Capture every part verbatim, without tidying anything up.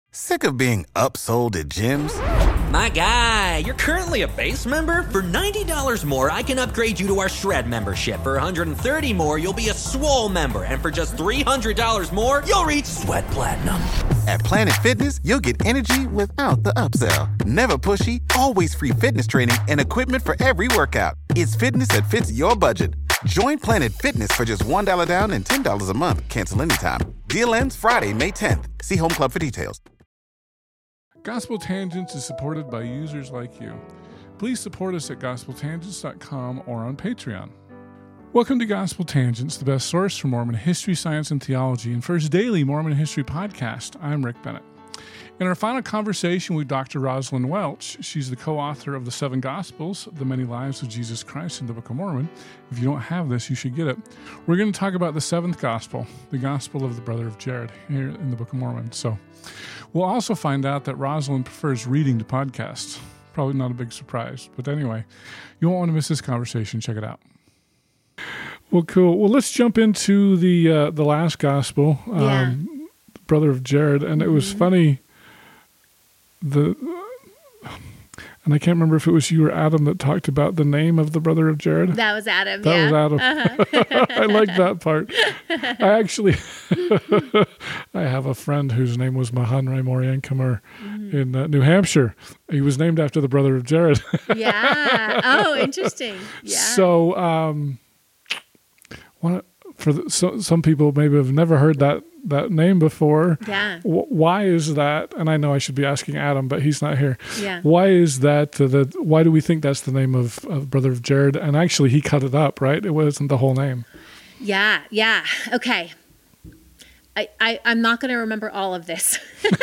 Sick of being upsold at gyms? My guy, you're currently a base member? For ninety dollars more, I can upgrade you to our Shred membership. For one hundred thirty dollars more, you'll be a Swole member. And for just three hundred dollars more, you'll reach Sweat Platinum. At Planet Fitness, you'll get energy without the upsell. Never pushy, always free fitness training and equipment for every workout. It's fitness that fits your budget. Join Planet Fitness for just one dollar down and ten dollars a month. Cancel anytime. Deal ends Friday, May tenth. See Home Club for details. Gospel Tangents is supported by users like you. Please support us at gospel tangents dot com or on Patreon. Welcome to Gospel Tangents, the best source for Mormon history, science, and theology, and first daily Mormon history podcast. I'm Rick Bennett. In our final conversation with Doctor Rosalind Welch, she's the co-author of the Seven Gospels, The Many Lives of Jesus Christ in the Book of Mormon. If you don't have this, you should get it. We're going to talk about the seventh gospel, the gospel of the brother of Jared, here in the Book of Mormon. So we'll also find out that Rosalind prefers reading to podcasts. Probably not a big surprise. But anyway, you won't want to miss this conversation. Check it out. Well, cool. Well, let's jump into the uh, the last gospel, um, Yeah. the brother of Jared. And it was Mhm. funny. The and I can't remember if it was you or Adam that talked about the name of the brother of Jared. That was Adam. That yeah. was Adam. Uh-huh. I like that part. I actually, I have a friend whose name was Mahanrai Moriankamur Mhm. in uh, New Hampshire. He was named after the brother of Jared. Yeah. Oh, interesting. Yeah. So, um, one for the, so, some people maybe have never heard that that name before. Yeah. W- why is that? And I know I should be asking Adam, but he's not here. Yeah. Why is that? Uh, the why do we think that's the name of, of brother of Jared? And actually, he cut it up, right? It wasn't the whole name. Yeah. Yeah. Okay. I, I, I'm not going to remember all of this.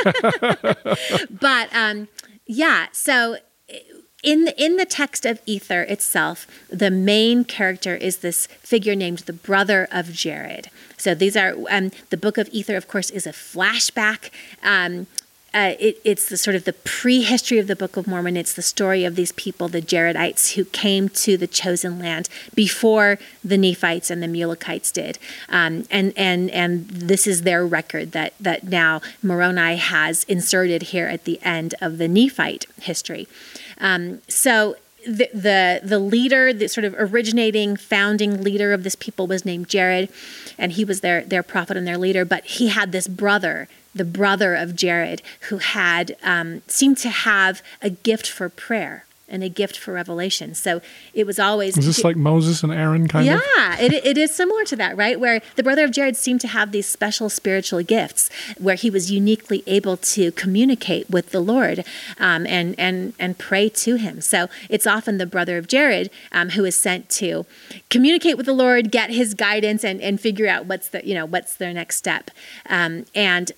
But um, yeah, so in the, in the text of Ether itself, the main character is this figure named the brother of Jared. So these are, um, the book of Ether, of course, is a flashback. Um, uh, it, it's the sort of the prehistory of the Book of Mormon. It's the story of these people, the Jaredites, who came to the chosen land before the Nephites and the Mulekites did. Um, and and and this is their record that that now Moroni has inserted here at the end of the Nephite history. Um, so the, the the leader, the sort of originating, founding leader of this people was named Jared, and he was their their prophet and their leader. But he had this brother, the brother of Jared, who had um, seemed to have a gift for prayer and a gift for revelation. So it was always... Is this like Moses and Aaron kind yeah, of? Yeah, it, it is similar to that, right? Where the brother of Jared seemed to have these special spiritual gifts where he was uniquely able to communicate with the Lord um, and, and, and pray to him. So it's often the brother of Jared um, who is sent to communicate with the Lord, get his guidance, and, and figure out what's the, you know, what's their next step. Um, and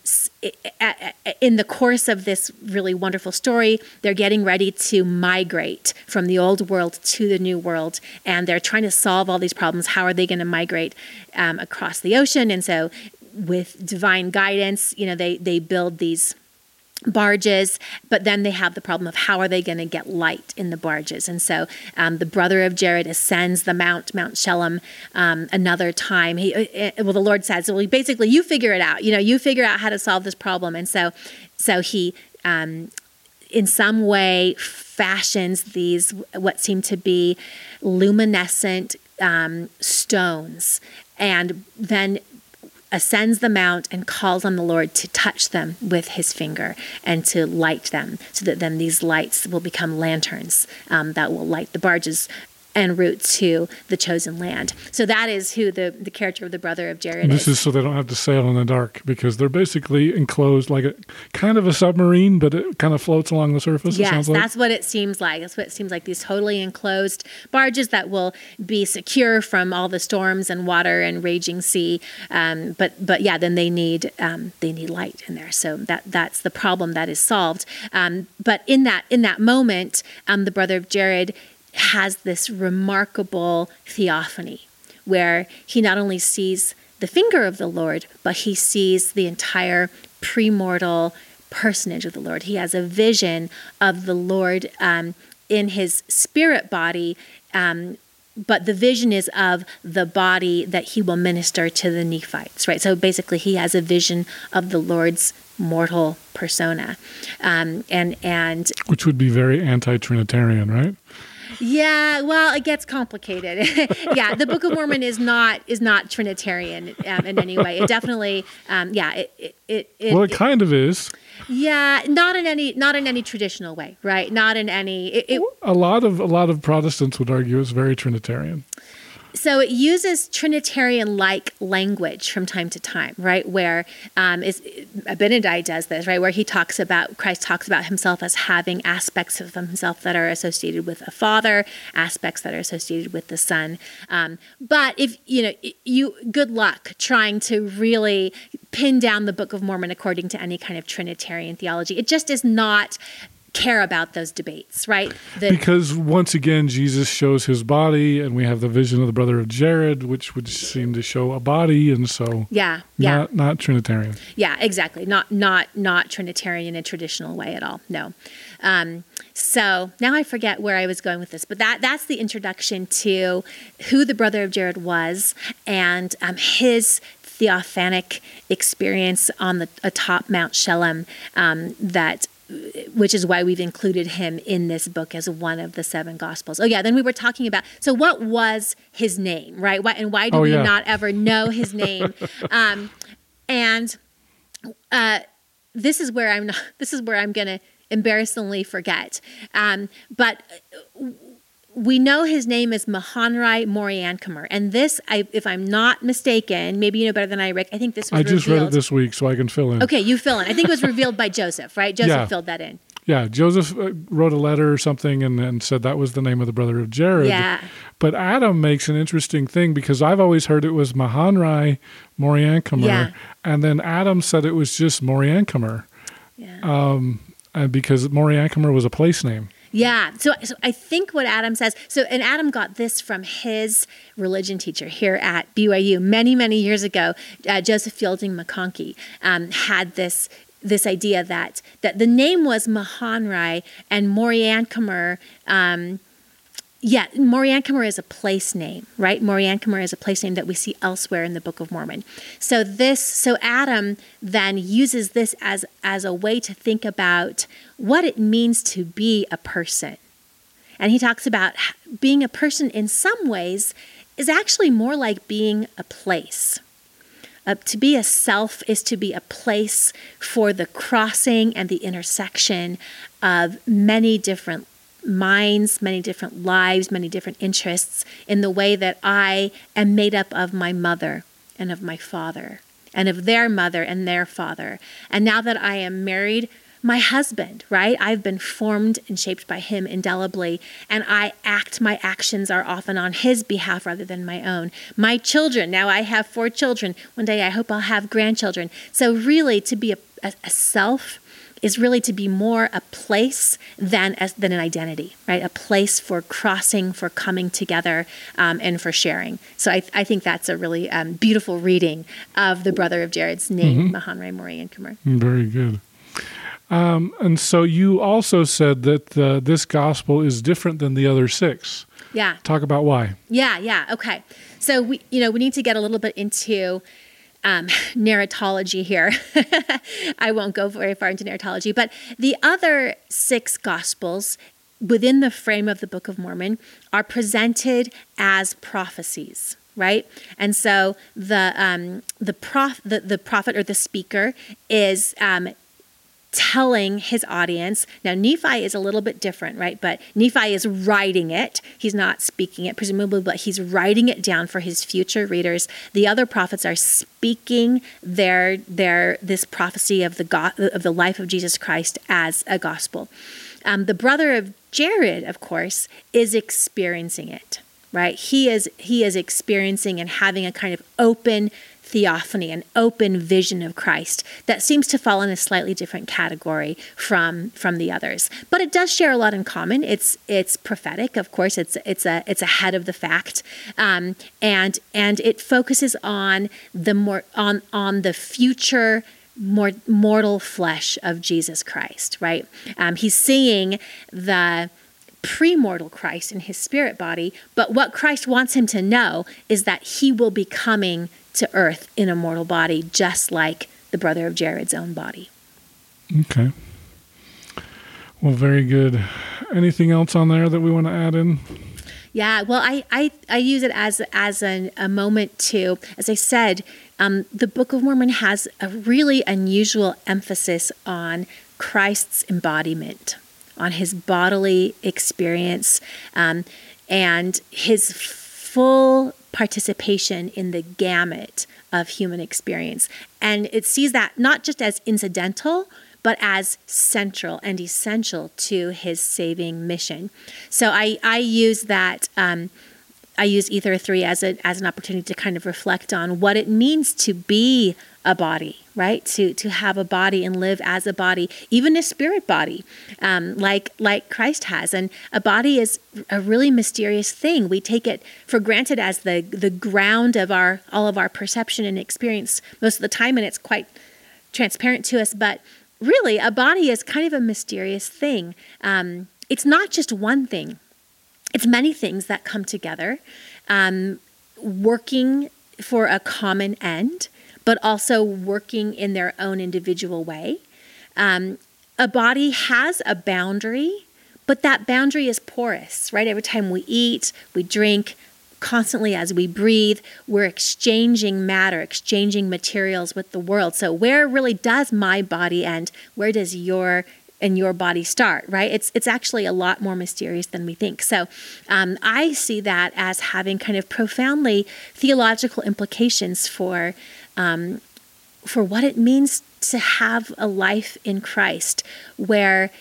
in the course of this really wonderful story, they're getting ready to migrate from the old world to the new world, and they're trying to solve all these problems. How are they going to migrate um, across the ocean? And so with divine guidance, you know, they they build these barges, but then they have the problem of how are they going to get light in the barges. And so um, the brother of Jared ascends the mount, Mount Shelem, um, another time. He, uh, well, the Lord says, well, basically, you figure it out. You know, you figure out how to solve this problem. And so, so he, um, in some way, fashions these what seem to be luminescent um, stones, and then ascends the mount and calls on the Lord to touch them with his finger and to light them, so that then these lights will become lanterns um, that will light the barges en route to the chosen land. So that is who the, the character of the brother of Jared This is. is so they don't have to sail in the dark, because they're basically enclosed like a kind of a submarine, but it kind of floats along the surface. Yes, it sounds like. that's what it seems like. That's what it seems like, these totally enclosed barges that will be secure from all the storms and water and raging sea. Um, but but yeah, then they need um, they need light in there. So that that's the problem that is solved. Um, but in that in that moment, um, the brother of Jared has this remarkable theophany where he not only sees the finger of the Lord, but he sees the entire premortal personage of the Lord. He has a vision of the Lord um, in his spirit body, um, but the vision is of the body that he will minister to the Nephites, right? So basically he has a vision of the Lord's mortal persona. Um, and, and Which would be very anti-Trinitarian, right? Yeah, well, it gets complicated. Yeah, the Book of Mormon is not is not Trinitarian um, in any way. It definitely, um, yeah, it it, it, it Well, it it- kind of is. yeah, not in any not in any traditional way, right? Not in any. It, it, A lot of a lot of Protestants would argue it's very Trinitarian. So it uses Trinitarian-like language from time to time, right? Where um, is Abinadi does this, right? Where he talks about Christ talks about himself as having aspects of himself that are associated with a father, aspects that are associated with the Son. Um, but if you know, you good luck trying to really pin down the Book of Mormon according to any kind of Trinitarian theology. It just is not care about those debates, right? The, Because once again, Jesus shows his body, and we have the vision of the brother of Jared, which would seem to show a body, and so yeah, yeah. not not Trinitarian. Yeah, exactly. Not not not Trinitarian in a traditional way at all. No. Um, so now I forget where I was going with this, but that that's the introduction to who the brother of Jared was and um, his theophanic experience on the atop Mount Shelem. Um, that. Which is why we've included him in this book as one of the seven Gospels. Oh, yeah. Then we were talking about, so what was his name, right? Why, and why do Oh, we yeah. not ever know his name? um, and uh, this is where I'm not, this is where I'm going to embarrassingly forget. Um, but we know his name is Mahonri Moriancumer. And this, I, if I'm not mistaken, maybe you know better than I, Rick, I think this was I just revealed. read it this week, so I can fill in. Okay, you fill in. I think it was revealed by Joseph, right? Joseph Yeah. filled that in. Yeah, Joseph uh, wrote a letter or something and, and said that was the name of the brother of Jared. Yeah. But Adam makes an interesting thing because I've always heard it was Mahonri Moriancumer, Yeah. and then Adam said it was just Moriancumer, Yeah. um, and because Moriancumer was a place name. Yeah. So, so I think what Adam says, so, and Adam got this from his religion teacher here at B Y U many, many years ago. Uh, Joseph Fielding McConkie um, had this this idea that that the name was Mahonri and Moriancumer. Um, yeah, Moriancumer is a place name, right? Moriancumer is a place name that we see elsewhere in the Book of Mormon. So this, so Adam then uses this as as a way to think about what it means to be a person. And he talks about being a person in some ways is actually more like being a place. Uh, to be a self is to be a place for the crossing and the intersection of many different minds, many different lives, many different interests in the way that I am made up of my mother and of my father and of their mother and their father. And now that I am married, my husband, right? I've been formed and shaped by him indelibly, and I act, my actions are often on his behalf rather than my own. My children, now I have four children. One day I hope I'll have grandchildren. So really to be a, a, a self is really to be more a place than as, than an identity, right? A place for crossing, for coming together, um, and for sharing. So I, I think that's a really um, beautiful reading of the brother of Jared's name, Mahonri Moriancumer. Very good. Um, and so you also said that uh, this gospel is different than the other six. Yeah. Talk about why. Yeah, yeah, okay. So we, you know, we need to get a little bit into um, narratology here. I won't go very far into narratology, but the other six gospels within the frame of the Book of Mormon are presented as prophecies, right? And so the um, the prof the, the prophet or the speaker is um, telling his audience. Now, Nephi is a little bit different, right? But Nephi is writing it. He's not speaking it, presumably, but he's writing it down for his future readers. The other prophets are speaking their their this prophecy of the go- of the life of Jesus Christ as a gospel. Um, the brother of Jared, of course, is experiencing it, right? He is he is experiencing and having a kind of open theophany, an open vision of Christ that seems to fall in a slightly different category from from the others. But it does share a lot in common. It's it's prophetic, of course. It's it's a it's ahead of the fact, um, and and it focuses on the more on on the future more mortal flesh of Jesus Christ. Right? Um, he's seeing the pre-mortal Christ in his spirit body, but what Christ wants him to know is that he will be coming to earth in a mortal body, just like the brother of Jared's own body, Okay. Well, very good. Anything else on there that we want to add in? Yeah, well, I, I, I use it as as an, a moment to, as I said, um, the Book of Mormon has a really unusual emphasis on Christ's embodiment, on his bodily experience, um, and his full participation in the gamut of human experience. And it sees that not just as incidental, but as central and essential to his saving mission. So I, I use that, um, I use Ether three as a, as an opportunity to kind of reflect on what it means to be a body, right? To to have a body and live as a body, even a spirit body, um, like like Christ has. And a body is a really mysterious thing. We take it for granted as the the ground of our all of our perception and experience most of the time, and it's quite transparent to us. But really, a body is kind of a mysterious thing. Um, it's not just one thing. It's many things that come together, um, working for a common end, but also working in their own individual way. Um, a body has a boundary, but that boundary is porous, right? Every time we eat, we drink, constantly as we breathe, we're exchanging matter, exchanging materials with the world. So where really does my body end? Where does your and your body start, right? It's it's actually a lot more mysterious than we think. So um, I see that as having kind of profoundly theological implications for um, for what it means to have a life in Christ, where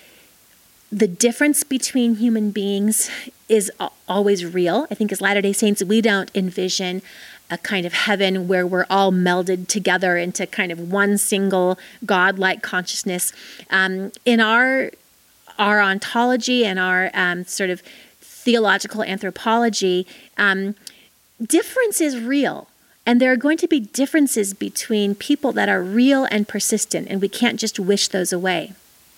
the difference between human beings is always real. I think as Latter-day Saints, we don't envision a kind of heaven where we're all melded together into kind of one single God-like consciousness. Um, in our our ontology and our um, sort of theological anthropology, um, difference is real. And there are going to be differences between people that are real and persistent, and we can't just wish those away.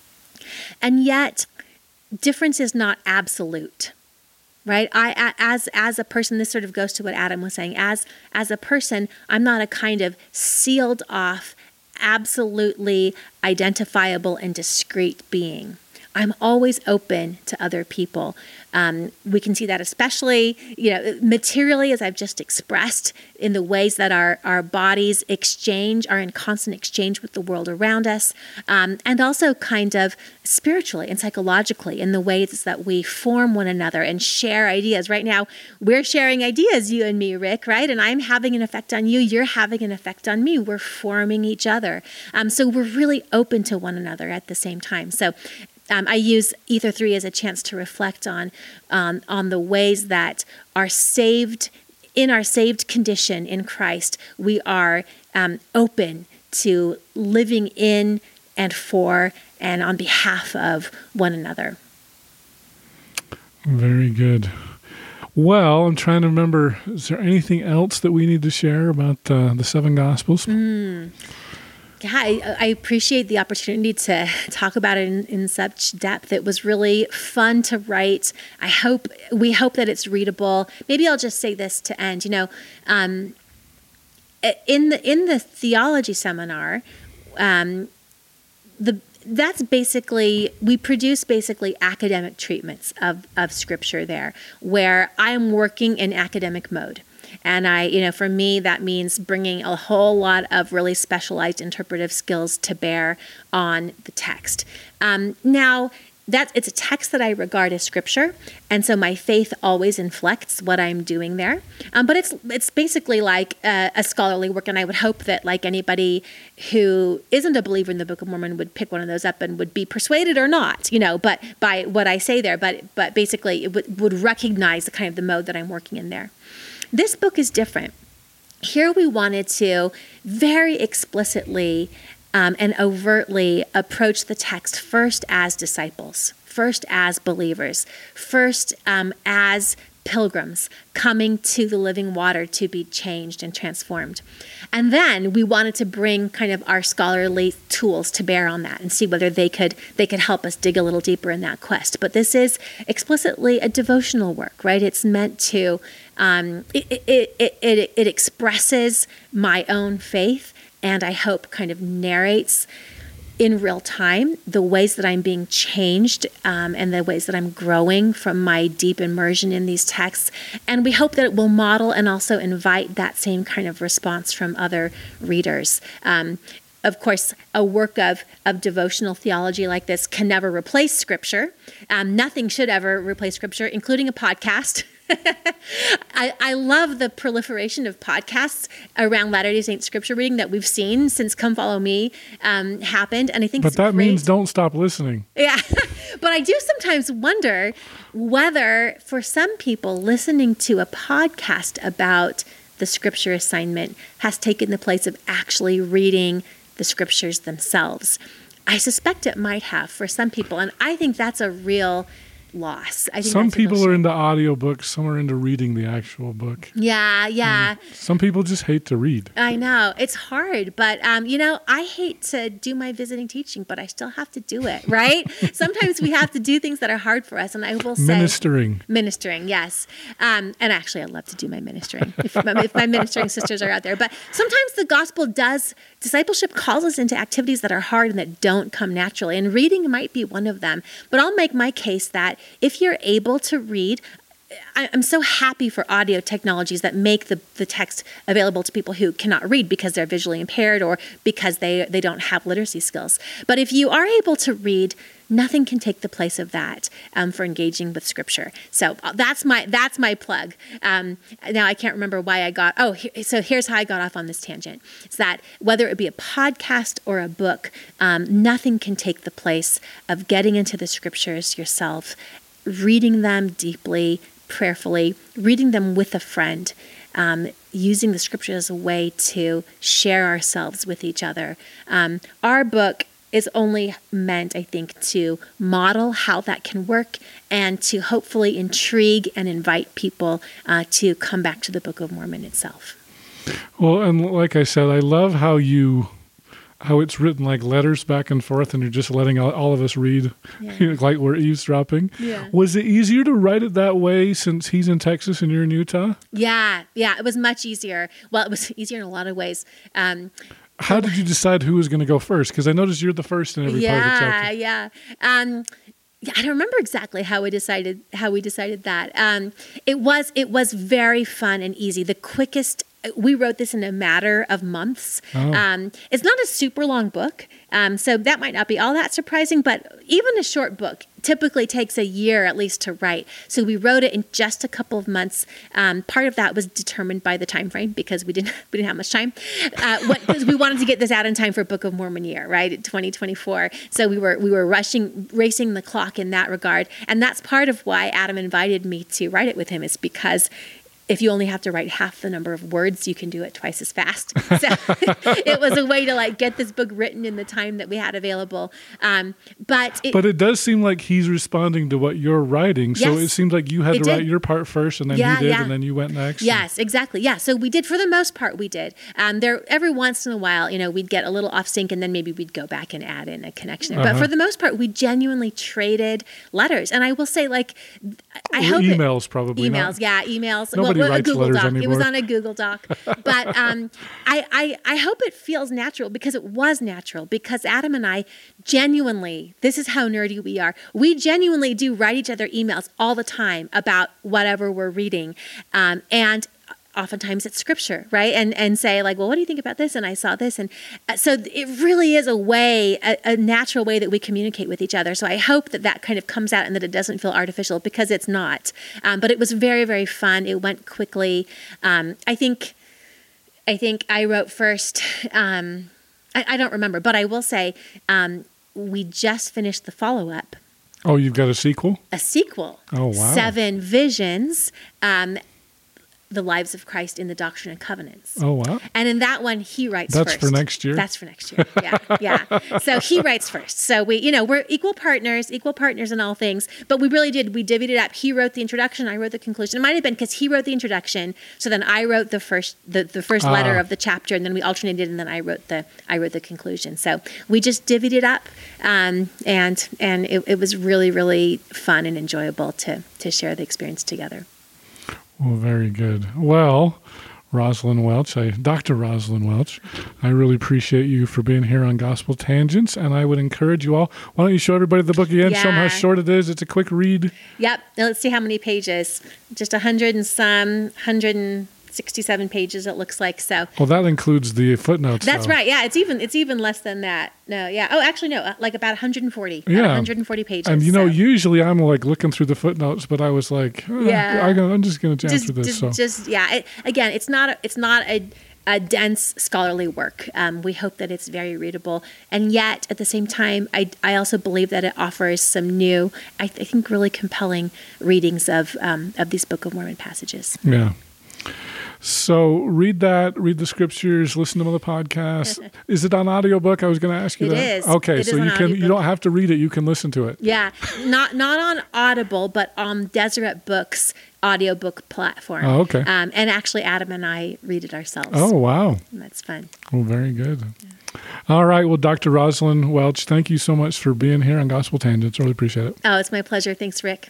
And yet, difference is not absolute. Right? I, as as a person, this sort of goes to what Adam was saying. As as a person, I'm not a kind of sealed off, absolutely identifiable and discrete being. I'm always open to other people. Um, we can see that especially, you know, materially, as I've just expressed, in the ways that our, our bodies exchange, are in constant exchange with the world around us, um, and also kind of spiritually and psychologically in the ways that we form one another and share ideas. Right now, we're sharing ideas, you and me, Rick, right? And I'm having an effect on you. You're having an effect on me. We're forming each other. Um, so we're really open to one another at the same time. So Um, I use Ether three as a chance to reflect on um, on the ways that are saved, in our saved condition in Christ, we are um, open to living in and for and on behalf of one another. Very good. Well, I'm trying to remember, is there anything else that we need to share about uh, the seven Gospels? Mm. Yeah, I, I appreciate the opportunity to talk about it in, in such depth. It was really fun to write. I hope, we hope that it's readable. Maybe I'll just say this to end. You know, um, in the in the theology seminar, um, the that's basically, we produce basically academic treatments of, of Scripture there, where I'm working in academic mode. And I, you know, for me, that means bringing a whole lot of really specialized interpretive skills to bear on the text. Um, now, that it's a text that I regard as Scripture, and so my faith always inflects what I'm doing there. Um, but it's it's basically like a, a scholarly work, and I would hope that, like anybody who isn't a believer in the Book of Mormon, would pick one of those up and would be persuaded or not, you know, but by what I say there. But but basically, it would, would recognize the kind of the mode that I'm working in there. This book is different. Here we wanted to very explicitly um, and overtly approach the text first as disciples, first as believers, first um, as pilgrims coming to the living water to be changed and transformed. And then we wanted to bring kind of our scholarly tools to bear on that and see whether they could they could help us dig a little deeper in that quest. But this is explicitly a devotional work, right? It's meant to, um, it, it, it, it, it expresses my own faith, and I hope kind of narrates in real time, the ways that I'm being changed um, and the ways that I'm growing from my deep immersion in these texts. And we hope that it will model and also invite that same kind of response from other readers. Um, Of course, a work of, of devotional theology like this can never replace Scripture. Um, nothing should ever replace Scripture, including a podcast. I, I love the proliferation of podcasts around Latter-day Saint Scripture reading that we've seen since Come Follow Me um, happened. And I think But it's that great. means don't stop listening. Yeah. But I do sometimes wonder whether for some people listening to a podcast about the Scripture assignment has taken the place of actually reading the Scriptures themselves. I suspect it might have for some people, and I think that's a real loss. I think Some that's a real people are shame. into audiobooks, some are into reading the actual book. Yeah, yeah. Some people just hate to read. I know. It's hard, but, um, you know, I hate to do my visiting teaching, but I still have to do it, right? Sometimes we have to do things that are hard for us, and I will say... Ministering. Ministering, yes. Um, and actually, I love to do my ministering, if my, if my ministering sisters are out there. But sometimes the gospel does, discipleship calls us into activities that are hard and that don't come naturally, and reading might be one of them. But I'll make my case that if you're able to read, I'm so happy for audio technologies that make the, the text available to people who cannot read because they're visually impaired or because they, they don't have literacy skills. But if you are able to read, nothing can take the place of that um, for engaging with Scripture. So that's my that's my plug. Um, now I can't remember why I got, oh, he, so here's how I got off on this tangent. It's that whether it be a podcast or a book, um, nothing can take the place of getting into the Scriptures yourself, reading them deeply, prayerfully, reading them with a friend, um, using the Scripture as a way to share ourselves with each other. Um, our book is only meant, I think, to model how that can work and to hopefully intrigue and invite people uh, to come back to the Book of Mormon itself. Well, and like I said, I love how you, how it's written like letters back and forth, and you're just letting all, all of us read, Yeah. you know, like we're eavesdropping. Yeah. Was it easier to write it that way since he's in Texas and you're in Utah? Yeah, yeah, it was much easier. Well, it was easier in a lot of ways. Um, How did you decide who was going to go first? Because I noticed you're the first in every part of the yeah, chapter. yeah. Um, yeah, I don't remember exactly how we decided how we decided that. Um, it was it was very fun and easy. The quickest. We wrote this in a matter of months. Oh. Um, it's not a super long book, um, so that might not be all that surprising, but even a short book typically takes a year at least to write. So we wrote it in just a couple of months. Um, part of that was determined by the time frame because we didn't we didn't have much time. Uh, what, 'cause we wanted to get this out in time for Book of Mormon year, right, twenty twenty-four. So we were we were rushing, racing the clock in that regard, and that's part of why Adam invited me to write it with him. Is because if you only have to write half the number of words, you can do it twice as fast. So it was a way to like get this book written in the time that we had available. Um, but it, But it does seem like he's responding to what you're writing. So Yes, it seems like you had it to write did. your part first, and then Yeah, he did, yeah. and then you went next. Yes, exactly. Yeah. So we did, for the most part, we did. Um, there, every once in a while, you know, we'd get a little off sync, and then maybe we'd go back and add in a connection. But Uh-huh. for the most part, we genuinely traded letters. And I will say, like, I Or hope it- emails, probably. emails, not- yeah, emails. Nobody well, a writes Google letters Doc. It was anymore. on a Google Doc. But um, I, I, I hope it feels natural because it was natural. Because Adam and I genuinely, this is how nerdy we are. We genuinely do write each other emails all the time about whatever we're reading, um, and oftentimes it's Scripture, right? And and say like, well, what do you think about this? And I saw this, and uh, so it really is a way, a, a natural way that we communicate with each other. So I hope that that kind of comes out and that it doesn't feel artificial because it's not. Um, but it was very, very fun. It went quickly. Um, I think, I think I wrote first. Um, I, I don't remember, but I will say um, we just finished the follow-up. Oh, you've got a sequel? A sequel. Oh, wow. Seven Visions. Um, The Lives of Christ in the Doctrine and Covenants. Oh, wow. And in that one, he writes That's first. for next year? That's for next year. Yeah, yeah. So he writes first. So we, you know, we're equal partners, equal partners in all things. But we really did. We divvied it up. He wrote the introduction. I wrote the conclusion. It might have been because he wrote the introduction. So then I wrote the first, the, the first Ah. letter of the chapter, and then we alternated, and then I wrote the, I wrote the conclusion. So we just divvied it up, um, and and it, it was really, really fun and enjoyable to to share the experience together. Well, very good. Well, Rosalind Welch, I, Doctor Rosalind Welch. I really appreciate you for being here on Gospel Tangents, and I would encourage you all, why don't you show everybody the book again, Yeah. show them how short it is. It's a quick read. Yep. Now let's see how many pages. Just a hundred and some, one hundred sixty-seven pages it looks like. So Well, that includes the footnotes. that's though. right. Yeah, it's even it's even less than that. No, yeah. Oh, actually, no. uh, Like about one hundred forty. About Yeah. one hundred forty pages. And you know, so. usually I'm like looking through the footnotes, but I was like, eh, Yeah. I, I'm just going to jam just, through this. just, so. just yeah. It, again, it's not a, it's not a, a dense scholarly work. Um, we hope that it's very readable, and yet at the same time, I, I also believe that it offers some new, I, th- I think, really compelling readings of um, of these Book of Mormon passages. Yeah. So read that, read the scriptures, listen to the podcast. Is it on audiobook? I was going to ask you It that. is. Okay, It so is on you can you audiobook. don't have to read it, you can listen to it. Yeah, not not on Audible, but on Deseret Books audiobook platform. Oh, okay. Um, and actually, Adam and I read it ourselves. Oh, wow. And that's fun. Well, very good. All right. Well, Doctor Rosalind Welch, thank you so much for being here on Gospel Tangents. Really appreciate it. Oh, it's my pleasure. Thanks, Rick.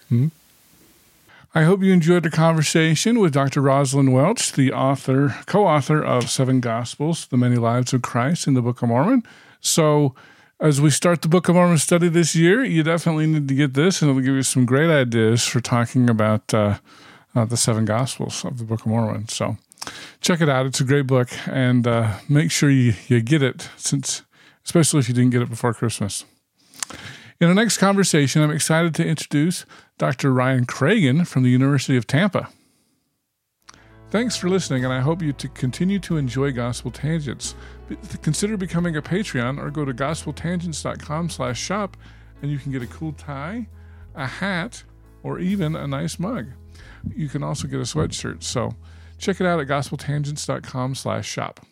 I hope you enjoyed the conversation with Doctor Rosalind Welch, the author, co-author of Seven Gospels, The Many Lives of Christ in the Book of Mormon. So as we start the Book of Mormon study this year, you definitely need to get this, and it'll give you some great ideas for talking about uh, uh, the Seven Gospels of the Book of Mormon. So check it out. It's a great book, and uh, make sure you, you get it, since especially if you didn't get it before Christmas. In our next conversation, I'm excited to introduce Doctor Ryan Cragen from the University of Tampa. Thanks for listening, and I hope you to continue to enjoy Gospel Tangents. Be- Consider becoming a Patreon or go to gospel tangents dot com slash shop, and you can get a cool tie, a hat, or even a nice mug. You can also get a sweatshirt, so check it out at gospel tangents dot com slash shop.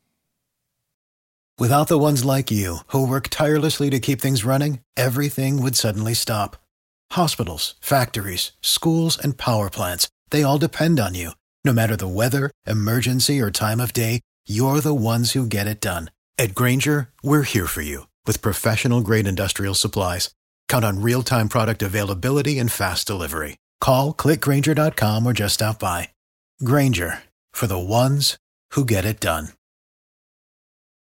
Without the ones like you, who work tirelessly to keep things running, everything would suddenly stop. Hospitals, factories, schools, and power plants, they all depend on you. No matter the weather, emergency, or time of day, you're the ones who get it done. At Grainger, we're here for you with professional-grade industrial supplies. Count on real-time product availability and fast delivery. Call, click grainger dot com, or just stop by. Grainger, for the ones who get it done.